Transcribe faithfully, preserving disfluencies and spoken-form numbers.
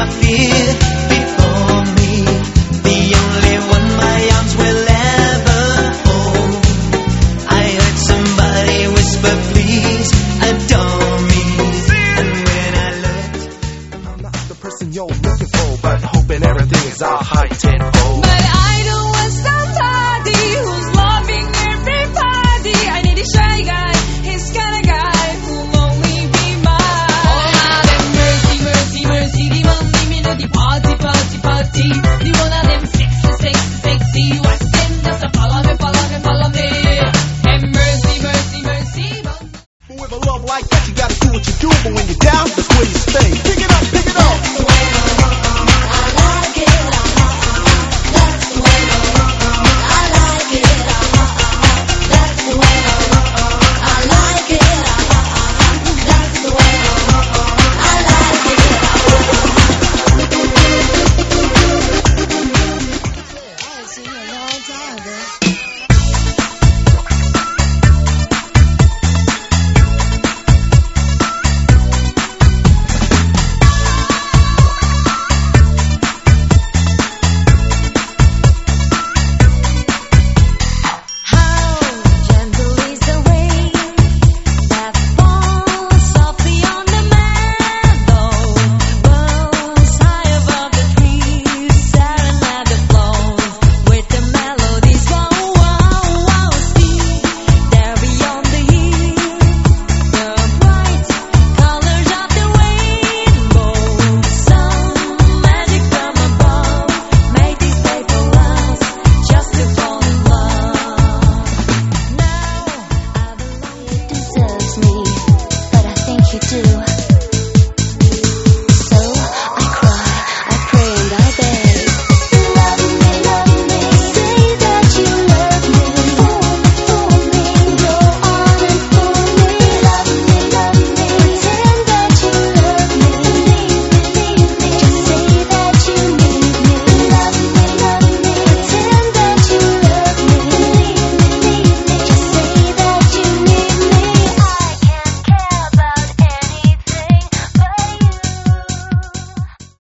fear before me, the only one my arms will ever hold. I heard somebody whisper, please adore me. And when I looked, I'm not the person you're looking for, but hoping everything is all high tempo.